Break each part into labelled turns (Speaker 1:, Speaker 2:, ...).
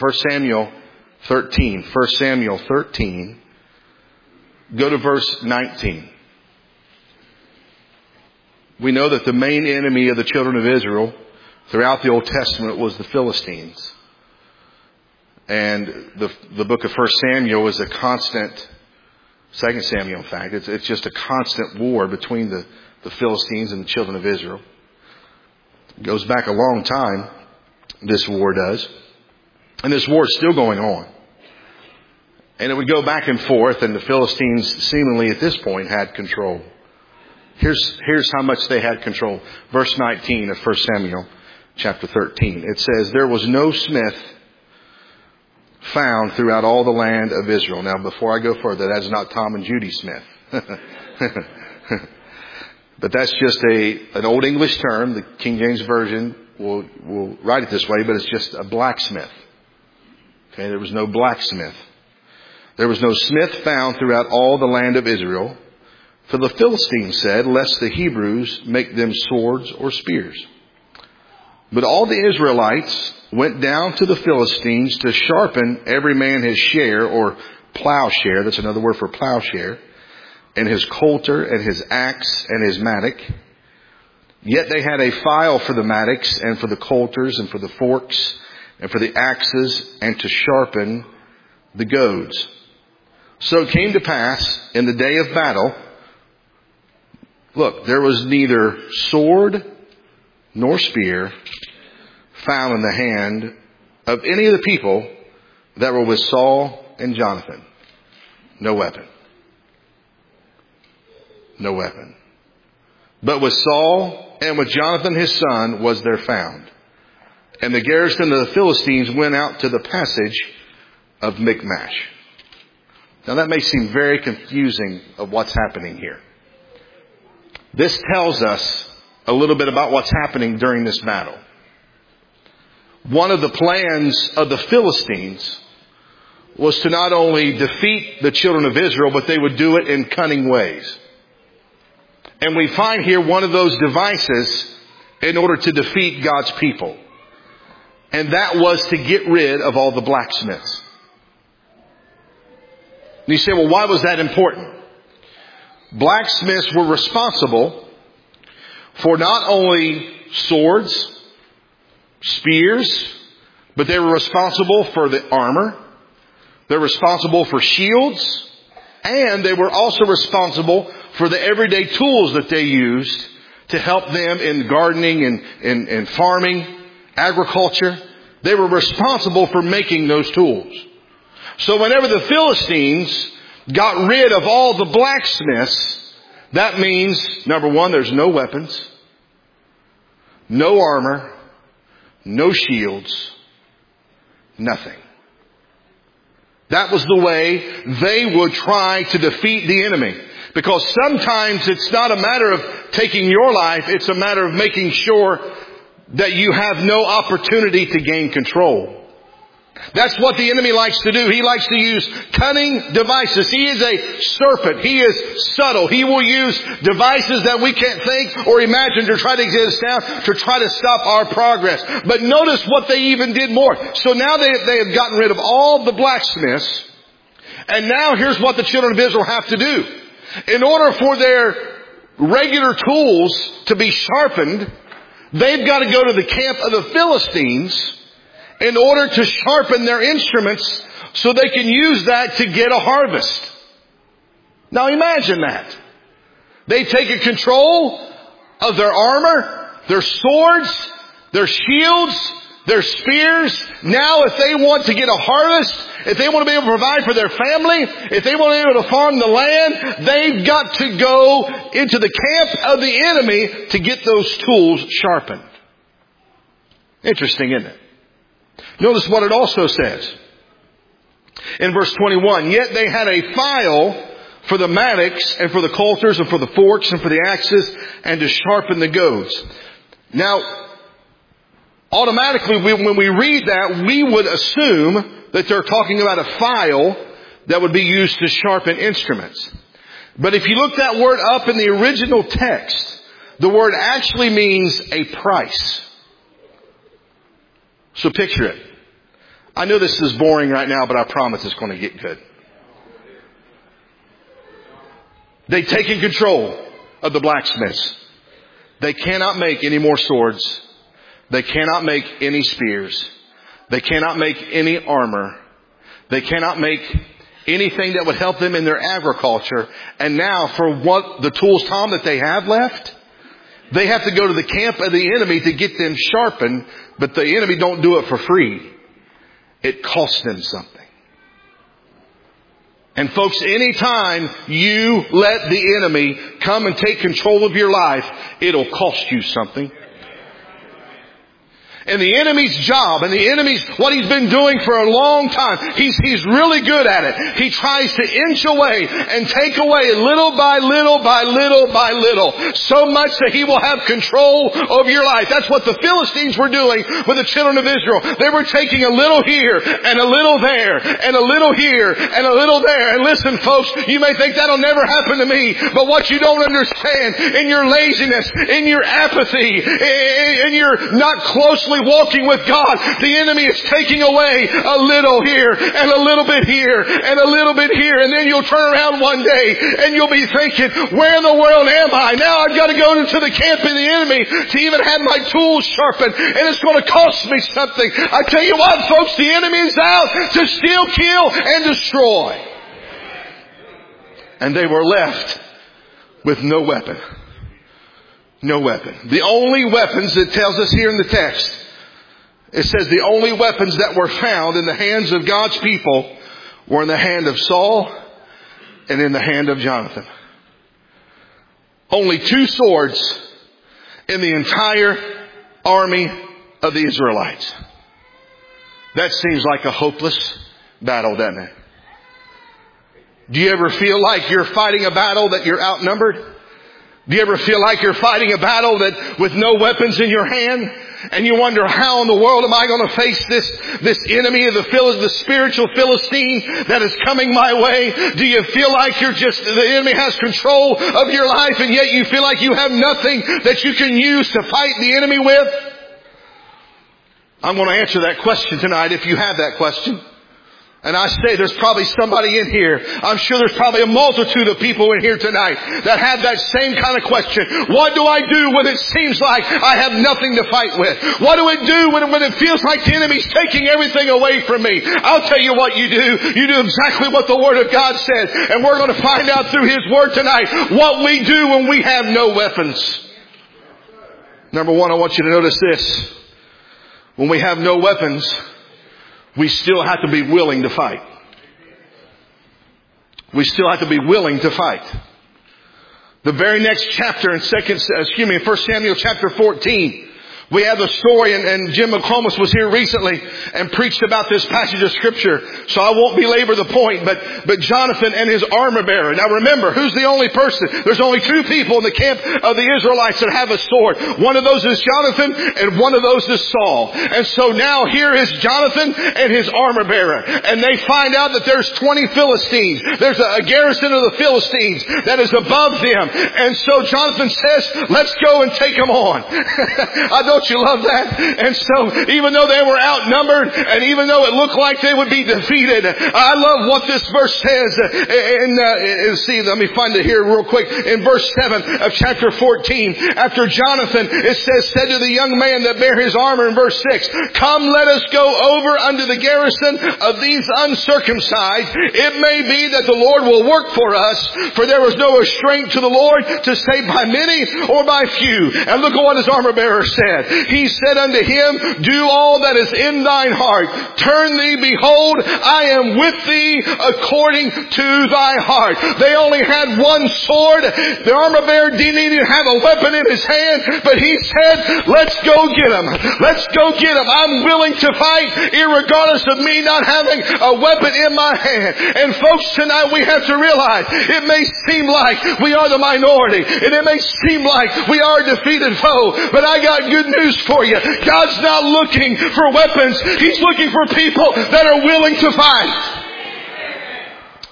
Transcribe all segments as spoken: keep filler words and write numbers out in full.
Speaker 1: First Samuel thirteen. First Samuel thirteen. Go to verse nineteen. We know that the main enemy of the children of Israel throughout the Old Testament was the Philistines. And the the book of First Samuel is a constant, Second Samuel in fact, it's, it's just a constant war between the, the Philistines and the children of Israel. It goes back a long time, this war does. And this war is still going on. And it would go back and forth, and the Philistines seemingly at this point had control. Here's, here's how much they had control. Verse nineteen of First Samuel chapter thirteen. It says, there was no smith found throughout all the land of Israel. Now, before I go further, that's not Tom and Judy Smith. But that's just a an Old English term. The King James Version will, will write it this way, but it's just a blacksmith. Okay, there was no blacksmith. There was no smith found throughout all the land of Israel. For the Philistines said, lest the Hebrews make them swords or spears. But all the Israelites went down to the Philistines to sharpen every man his share, or plowshare. That's another word for plowshare. And his coulter and his axe and his mattock. Yet they had a file for the mattocks and for the coulters and for the forks and for the axes and to sharpen the goads. So it came to pass in the day of battle, look, there was neither sword nor spear found in the hand of any of the people that were with Saul and Jonathan. No weapon. No weapon. But with Saul and with Jonathan his son was there found. And the garrison of the Philistines went out to the passage of Michmash. Now that may seem very confusing of what's happening here. This tells us a little bit about what's happening during this battle. One of the plans of the Philistines was to not only defeat the children of Israel, but they would do it in cunning ways. And we find here one of those devices in order to defeat God's people. And that was to get rid of all the blacksmiths. And you say, well, why was that important? Blacksmiths were responsible for not only swords, spears, but they were responsible for the armor. They're responsible for shields. And they were also responsible for the everyday tools that they used to help them in gardening and, and, and farming, agriculture. They were responsible for making those tools. So whenever the Philistines got rid of all the blacksmiths, that means, number one, there's no weapons, no armor, no shields, nothing. That was the way they would try to defeat the enemy. Because sometimes it's not a matter of taking your life, it's a matter of making sure that you have no opportunity to gain control. That's what the enemy likes to do. He likes to use cunning devices. He is a serpent. He is subtle. He will use devices that we can't think or imagine to try to get us down, to try to stop our progress. But notice what they even did more. So now they, they have gotten rid of all the blacksmiths. And now here's what the children of Israel have to do. In order for their regular tools to be sharpened, they've got to go to the camp of the Philistines in order to sharpen their instruments so they can use that to get a harvest. Now imagine that. They take control of their armor, their swords, their shields, their spears. Now if they want to get a harvest, if they want to be able to provide for their family, if they want to be able to farm the land, they've got to go into the camp of the enemy to get those tools sharpened. Interesting, isn't it? Notice what it also says. In verse twenty-one, yet they had a file for the mattocks and for the coulters and for the forks and for the axes and to sharpen the goads. Now, automatically when we read that, we would assume that they're talking about a file that would be used to sharpen instruments. But if you look that word up in the original text, the word actually means a price. So picture it. I know this is boring right now, but I promise it's going to get good. They've taken control of the blacksmiths. They cannot make any more swords. They cannot make any spears. They cannot make any armor. They cannot make anything that would help them in their agriculture. And now for what the tools, Tom, that they have left, they have to go to the camp of the enemy to get them sharpened. But the enemy don't do it for free. It costs them something. And folks, anytime you let the enemy come and take control of your life, it'll cost you something. And the enemy's job, and the enemy's, what he's been doing for a long time, he's, he's really good at it. He tries to inch away and take away little by little by little by little. So much that he will have control over your life. That's what the Philistines were doing with the children of Israel. They were taking a little here and a little there and a little here and a little there. And listen, folks, you may think that'll never happen to me. But what you don't understand, in your laziness, in your apathy, in your not closely walking with God, the enemy is taking away a little here and a little bit here and a little bit here. And then you'll turn around one day and you'll be thinking, where in the world am I? Now I've got to go into the camp of the enemy to even have my tools sharpened, and it's going to cost me something. I tell you what, folks, the enemy is out to steal, kill, and destroy. And they were left with no weapon. No weapon. The only weapons, it tells us here in the text, it says the only weapons that were found in the hands of God's people were in the hand of Saul and in the hand of Jonathan. Only two swords in the entire army of the Israelites. That seems like a hopeless battle, doesn't it? Do you ever feel like you're fighting a battle that you're outnumbered? Do you ever feel like you're fighting a battle that with no weapons in your hand? And you wonder, how in the world am I going to face this, this enemy of the, Phil- the spiritual Philistine that is coming my way? Do you feel like you're just, the enemy has control of your life, and yet you feel like you have nothing that you can use to fight the enemy with? I'm going to answer that question tonight if you have that question. And I say there's probably somebody in here. I'm sure there's probably a multitude of people in here tonight that have that same kind of question. What do I do when it seems like I have nothing to fight with? What do I do when, when it feels like the enemy's taking everything away from me? I'll tell you what you do. You do exactly what the Word of God says. And we're going to find out through His Word tonight what we do when we have no weapons. Number one, I want you to notice this. When we have no weapons, we still have to be willing to fight. We still have to be willing to fight. The very next chapter in second, excuse me, in First Samuel chapter fourteen, we have the story, and, and Jim McComas was here recently and preached about this passage of Scripture. So I won't belabor the point, but, but Jonathan and his armor bearer. Now remember, who's the only person? There's only two people in the camp of the Israelites that have a sword. One of those is Jonathan, and one of those is Saul. And so now here is Jonathan and his armor bearer. And they find out that there's twenty Philistines. There's a, a garrison of the Philistines that is above them. And so Jonathan says, let's go and take them on. I don't you love that? And so even though they were outnumbered, and even though it looked like they would be defeated, I love what this verse says. And uh, see, let me find it here real quick. In verse seven of chapter fourteen, after Jonathan, it says, said to the young man that bare his armor in verse six, come, let us go over unto the garrison of these uncircumcised. It may be that the Lord will work for us, for there was no restraint to the Lord to save by many or by few. And look at what his armor bearer said. He said unto him, do all that is in thine heart. Turn thee, behold, I am with thee according to thy heart. They only had one sword. The armor bearer didn't even have a weapon in his hand, but he said, let's go get him. Let's go get him. I'm willing to fight irregardless of me not having a weapon in my hand. And folks, tonight we have to realize it may seem like we are the minority, and it may seem like we are a defeated foe, but I got good news for you. God's not looking for weapons. He's looking for people that are willing to fight.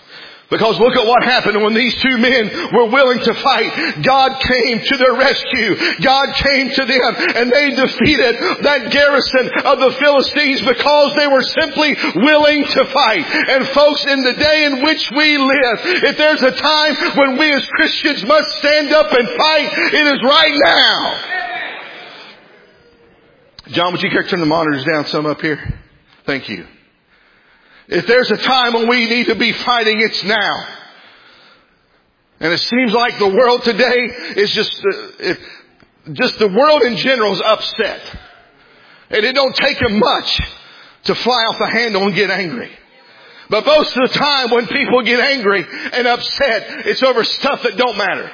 Speaker 1: Because look at what happened when these two men were willing to fight. God came to their rescue. God came to them and they defeated that garrison of the Philistines because they were simply willing to fight. And folks, in the day in which we live, if there's a time when we as Christians must stand up and fight, it is right now. John, would you care to turn the monitors down some up here? Thank you. If there's a time when we need to be fighting, it's now. And it seems like the world today is just, uh, it, just the world in general is upset. And it don't take them much to fly off the handle and get angry. But most of the time when people get angry and upset, it's over stuff that don't matter.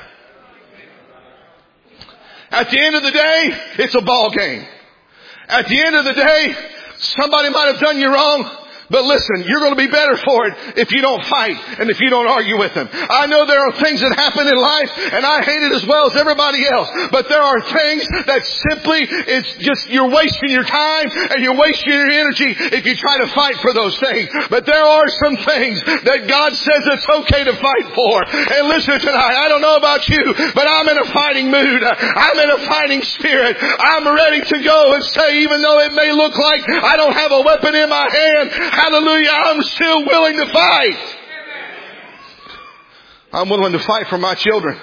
Speaker 1: At the end of the day, it's a ball game. At the end of the day, somebody might have done you wrong. But listen, you're going to be better for it if you don't fight and if you don't argue with them. I know there are things that happen in life and I hate it as well as everybody else. But there are things that simply, it's just, you're wasting your time and you're wasting your energy if you try to fight for those things. But there are some things that God says it's okay to fight for. And listen tonight, I don't know about you, but I'm in a fighting mood. I'm in a fighting spirit. I'm ready to go and say, even though it may look like I don't have a weapon in my hand, hallelujah, I'm still willing to fight. I'm willing to fight for my children.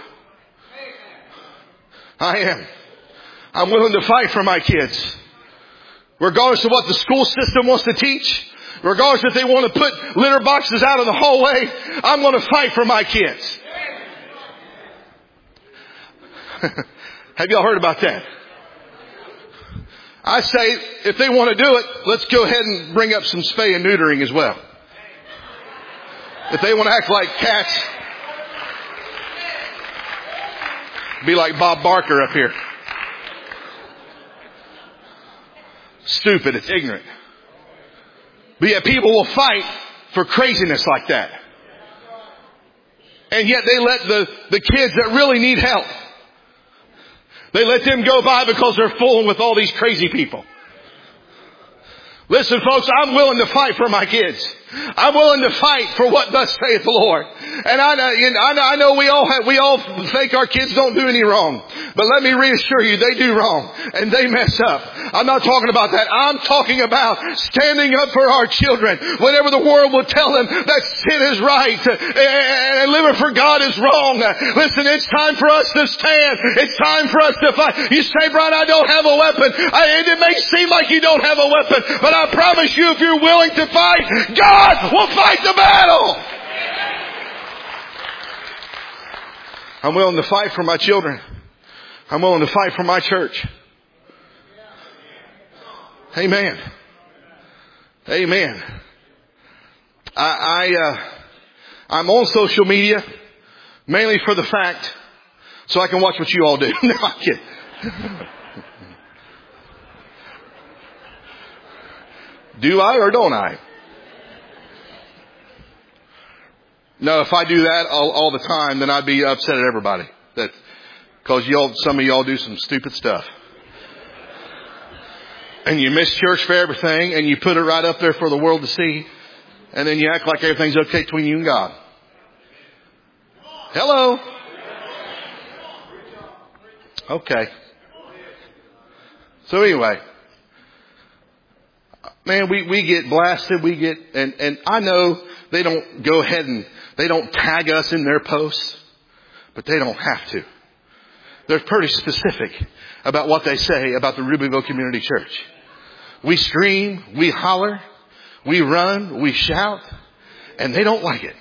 Speaker 1: I am. I'm willing to fight for my kids. Regardless of what the school system wants to teach, regardless if they want to put litter boxes out in the hallway, I'm going to fight for my kids. Have y'all heard about that? I say, if they want to do it, let's go ahead and bring up some spay and neutering as well. If they want to act like cats, be like Bob Barker up here. Stupid, it's ignorant. But yet people will fight for craziness like that. And yet they let the, the kids that really need help, they let them go by because they're fooling with all these crazy people. Listen, folks, I'm willing to fight for my kids. I'm willing to fight for what thus saith the Lord. And I know, I know we all have, we all think our kids don't do any wrong. But let me reassure you, they do wrong. And they mess up. I'm not talking about that. I'm talking about standing up for our children. Whenever the world will tell them that sin is right and living for God is wrong. Listen, it's time for us to stand. It's time for us to fight. You say, Brian, I don't have a weapon. I, and it may seem like you don't have a weapon. But I promise you, if you're willing to fight, God will fight the battle. I'm willing to fight for my children. I'm willing to fight for my church. Amen. Amen. I, I uh, I'm on social media mainly for the fact so I can watch what you all do. No, I'm kidding. Do I or don't I? No, if I do that all, all the time, then I'd be upset at everybody. That, cause y'all, some of y'all do some stupid stuff. And you miss church for everything and you put it right up there for the world to see. And then you act like everything's okay between you and God. Hello? Okay. So anyway. Man, we, we get blasted, we get, and, and I know they don't go ahead and, they don't tag us in their posts, but they don't have to. They're pretty specific about what they say about the Rubyville Community Church. We scream, we holler, we run, we shout, and they don't like it.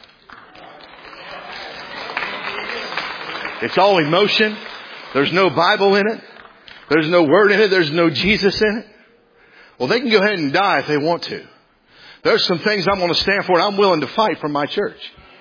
Speaker 1: It's all emotion. There's no Bible in it. There's no word in it. There's no Jesus in it. Well, they can go ahead and die if they want to. There's some things I'm going to stand for and I'm willing to fight for my church.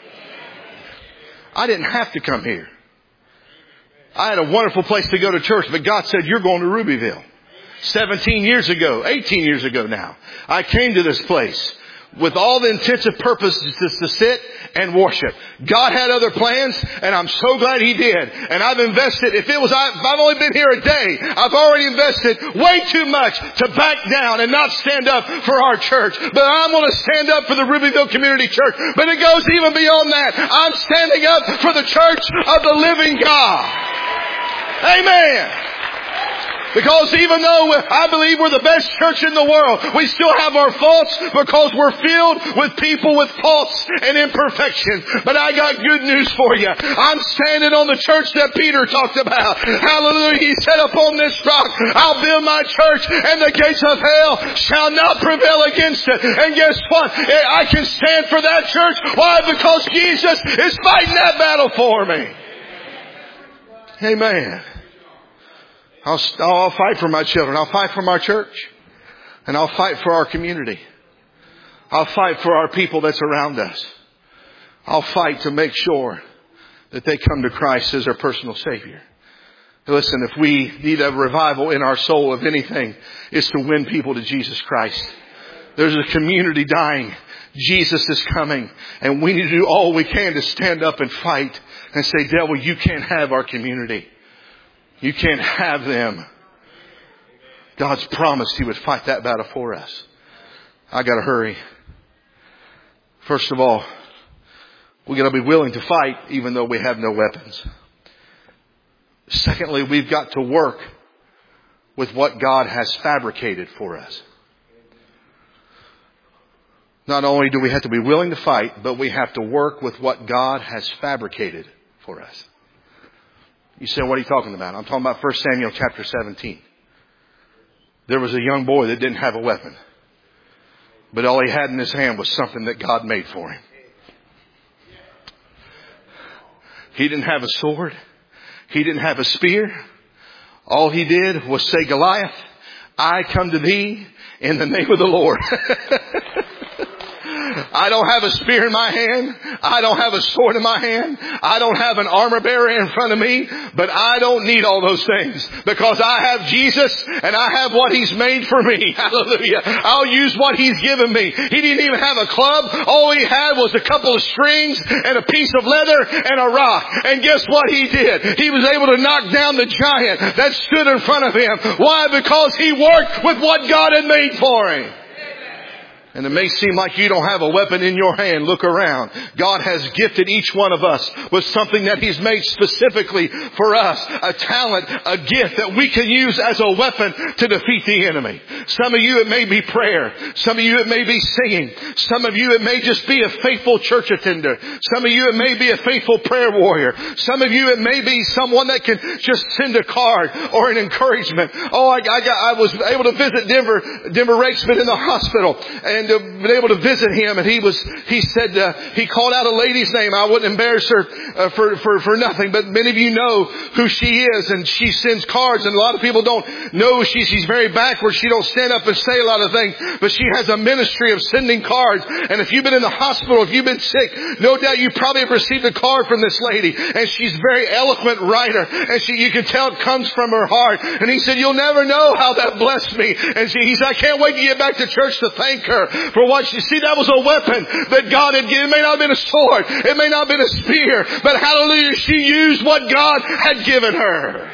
Speaker 1: I didn't have to come here. I had a wonderful place to go to church, but God said, you're going to Rubyville. seventeen years ago, eighteen years ago now, I came to this place with all the intensive purposes to, to sit and worship. God had other plans, and I'm so glad He did. And I've invested, if it was, if I've only been here a day, I've already invested way too much to back down and not stand up for our church. But I'm going to stand up for the Rubyville Community Church. But it goes even beyond that. I'm standing up for the church of the living God. Amen. Because even though I believe we're the best church in the world, we still have our faults because we're filled with people with faults and imperfections. But I got good news for you. I'm standing on the church that Peter talked about. Hallelujah. He said, upon this rock I'll build my church, and the gates of hell shall not prevail against it. And guess what? I can stand for that church. Why? Because Jesus is fighting that battle for me. Amen. I'll, I'll fight for my children. I'll fight for my church. And I'll fight for our community. I'll fight for our people that's around us. I'll fight to make sure that they come to Christ as their personal Savior. Listen, if we need a revival in our soul of anything, it's to win people to Jesus Christ. There's a community dying. Jesus is coming. And we need to do all we can to stand up and fight and say, devil, you can't have our community. You can't have them. God's promised He would fight that battle for us. I got to hurry. First of all, we got to be willing to fight even though we have no weapons. Secondly, we've got to work with what God has fabricated for us. Not only do we have to be willing to fight, but we have to work with what God has fabricated for us. You say, what are you talking about? I'm talking about First Samuel chapter seventeen. There was a young boy that didn't have a weapon. But all he had in his hand was something that God made for him. He didn't have a sword. He didn't have a spear. All he did was say, Goliath, I come to thee in the name of the Lord. I don't have a spear in my hand. I don't have a sword in my hand. I don't have an armor bearer in front of me. But I don't need all those things because I have Jesus and I have what He's made for me. Hallelujah. I'll use what He's given me. He didn't even have a club. All he had was a couple of strings and a piece of leather and a rock. And guess what he did? He was able to knock down the giant that stood in front of him. Why? Because he worked with what God had made for him. And it may seem like you don't have a weapon in your hand. Look around. God has gifted each one of us with something that He's made specifically for us. A talent, a gift that we can use as a weapon to defeat the enemy. Some of you it may be prayer. Some of you it may be singing. Some of you it may just be a faithful church attender. Some of you it may be a faithful prayer warrior. Some of you it may be someone that can just send a card or an encouragement. Oh, I, I, got, I was able to visit Denver, Denver Rakesman in the hospital. And And uh, been able to visit him, and he was, he said, uh, he called out a lady's name. I wouldn't embarrass her uh, for, for, for nothing, but many of you know who she is, and she sends cards, and a lot of people don't know she, she's very backward. She don't stand up and say a lot of things, but she has a ministry of sending cards. And if you've been in the hospital, if you've been sick, no doubt you probably have received a card from this lady, and she's a very eloquent writer, and she, you can tell it comes from her heart. And he said, you'll never know how that blessed me. And she, he said, I can't wait to get back to church to thank her for what she, see, that was a weapon that God had given. It may not have been a sword. It may not have been a spear, but hallelujah, she used what God had given her.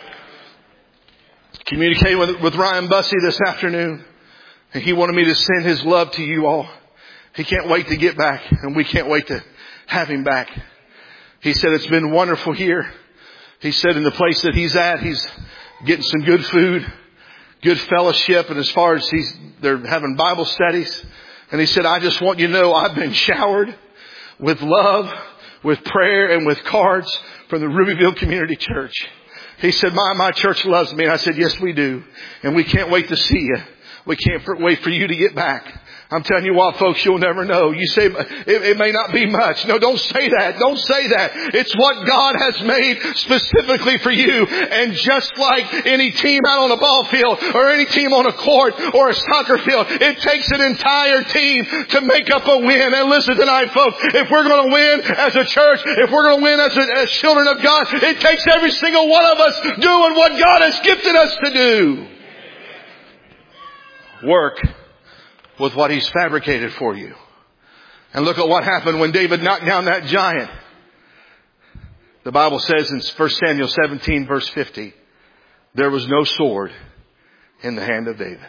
Speaker 1: Communicated with, with Ryan Bussey this afternoon, and he wanted me to send his love to you all. He can't wait to get back, and we can't wait to have him back. He said it's been wonderful here. He said in the place that he's at, he's getting some good food, good fellowship, and as far as he's, they're having Bible studies. And he said, I just want you to know I've been showered with love, with prayer, and with cards from the Rubyville Community Church. He said, my, my church loves me. And I said, yes, we do. And we can't wait to see you. We can't wait for you to get back. I'm telling you what, folks, you'll never know. You say, it, it may not be much. No, don't say that. Don't say that. It's what God has made specifically for you. And just like any team out on a ball field or any team on a court or a soccer field, it takes an entire team to make up a win. And listen tonight, folks, if we're going to win as a church, if we're going to win as, a, as children of God, it takes every single one of us doing what God has gifted us to do. Work with what He's fabricated for you. And look at what happened when David knocked down that giant. The Bible says in First Samuel seventeen verse fifty, there was no sword in the hand of David.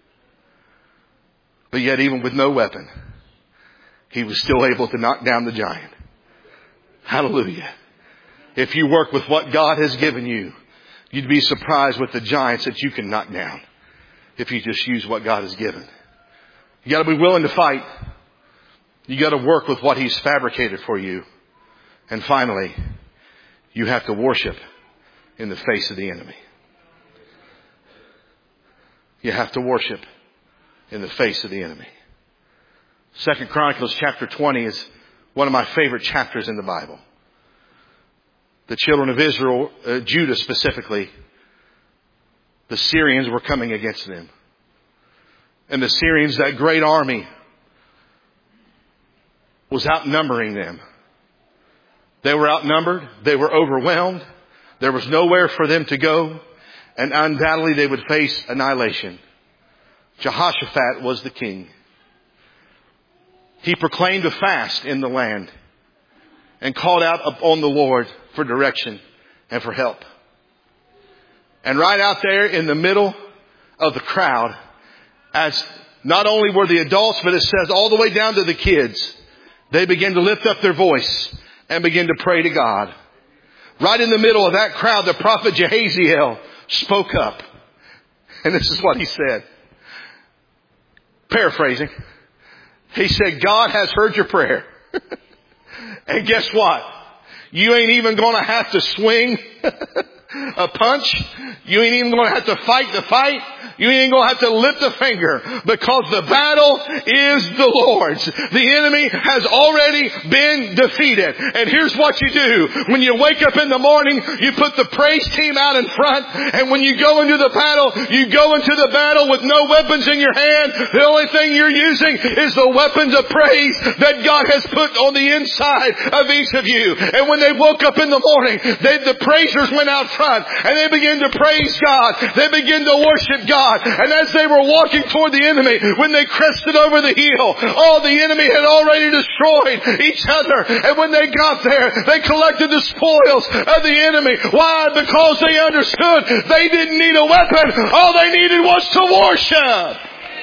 Speaker 1: But yet even with no weapon, he was still able to knock down the giant. Hallelujah. If you work with what God has given you, you'd be surprised with the giants that you can knock down if you just use what God has given. You got to be willing to fight. You got to work with what He's fabricated for you. And finally, you have to worship in the face of the enemy. You have to worship in the face of the enemy. Second Chronicles chapter twenty is one of my favorite chapters in the Bible. The children of Israel, uh, Judah specifically, the Syrians were coming against them. And the Syrians, that great army, was outnumbering them. They were outnumbered. They were overwhelmed. There was nowhere for them to go. And undoubtedly they would face annihilation. Jehoshaphat was the king. He proclaimed a fast in the land and called out upon the Lord for direction and for help. And right out there in the middle of the crowd, as not only were the adults, but it says all the way down to the kids, they began to lift up their voice and begin to pray to God. Right in the middle of that crowd, the prophet Jehaziel spoke up. And this is what he said. Paraphrasing. He said, God has heard your prayer. And guess what? You ain't even going to have to swing a punch. You ain't even going to have to fight the fight. You ain't going to have to lift a finger, because the battle is the Lord's. The enemy has already been defeated. And here's what you do. When you wake up in the morning, you put the praise team out in front. And when you go into the battle, you go into the battle with no weapons in your hand. The only thing you're using is the weapons of praise that God has put on the inside of each of you. And when they woke up in the morning, they, the praisers went out front and they began to praise God. They began to worship God. And as they were walking toward the enemy, when they crested over the hill, oh, the enemy had already destroyed each other. And when they got there, they collected the spoils of the enemy. Why? Because they understood they didn't need a weapon. All they needed was to worship.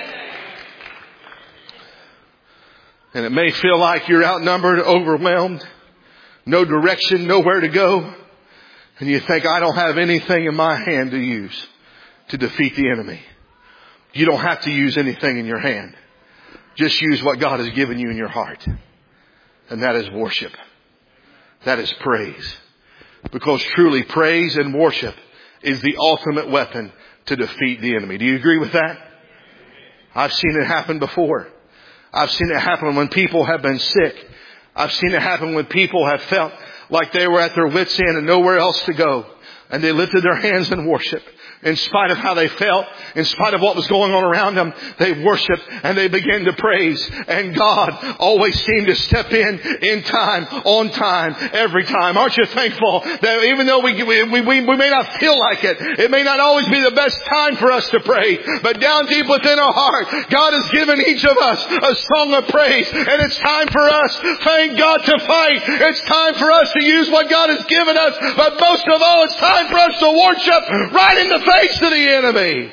Speaker 1: And it may feel like you're outnumbered, overwhelmed, no direction, nowhere to go. And you think, I don't have anything in my hand to use to defeat the enemy. You don't have to use anything in your hand. Just use what God has given you in your heart. And that is worship. That is praise. Because truly praise and worship is the ultimate weapon to defeat the enemy. Do you agree with that? I've seen it happen before. I've seen it happen when people have been sick. I've seen it happen when people have felt like they were at their wits' end and nowhere else to go. And they lifted their hands in worship. In spite of how they felt, in spite of what was going on around them, they worshiped and they began to praise. And God always seemed to step in, in time, on time, every time. Aren't you thankful that even though we, we, we, we may not feel like it, it may not always be the best time for us to pray, but down deep within our heart, God has given each of us a song of praise. And it's time for us, thank God, to fight. It's time for us to use what God has given us. But most of all, it's time for us to worship right in the face face to the enemy.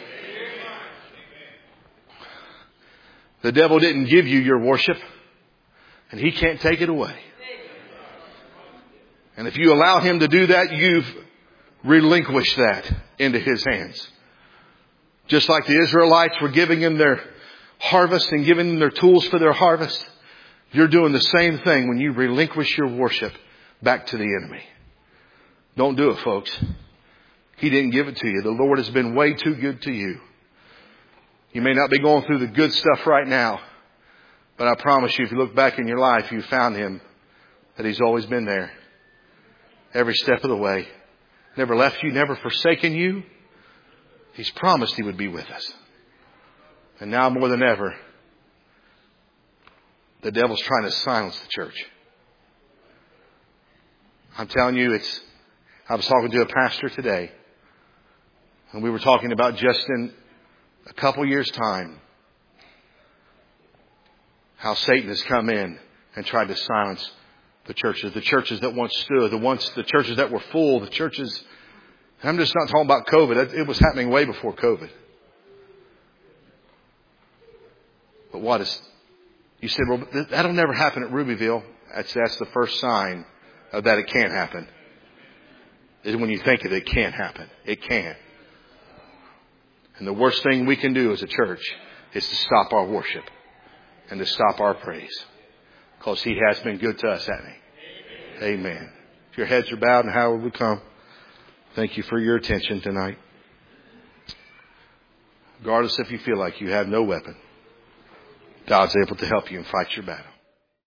Speaker 1: The devil didn't give you your worship, and he can't take it away. And if you allow him to do that, you've relinquished that into his hands. Just like the Israelites were giving him their harvest and giving them their tools for their harvest, you're doing the same thing when you relinquish your worship back to the enemy. Don't do it, folks. He didn't give it to you. The Lord has been way too good to you. You may not be going through the good stuff right now, but I promise you, if you look back in your life, you found Him, that He's always been there. Every step of the way. Never left you, never forsaken you. He's promised He would be with us. And now more than ever, the devil's trying to silence the church. I'm telling you, it's, I was talking to a pastor today. And we were talking about just in a couple years' time, how Satan has come in and tried to silence the churches, the churches that once stood, the once the churches that were full, the churches. I'm just not talking about COVID. It was happening way before COVID. But what is, you said, well, that'll never happen at Rubyville. That's, that's the first sign of that it can't happen. Is when you think that it can't happen. It can. And the worst thing we can do as a church is to stop our worship and to stop our praise. Because He has been good to us, hasn't He? Amen. Amen. If your heads are bowed and how we come, thank you for your attention tonight. Regardless if you feel like you have no weapon, God's able to help you and fight your battle.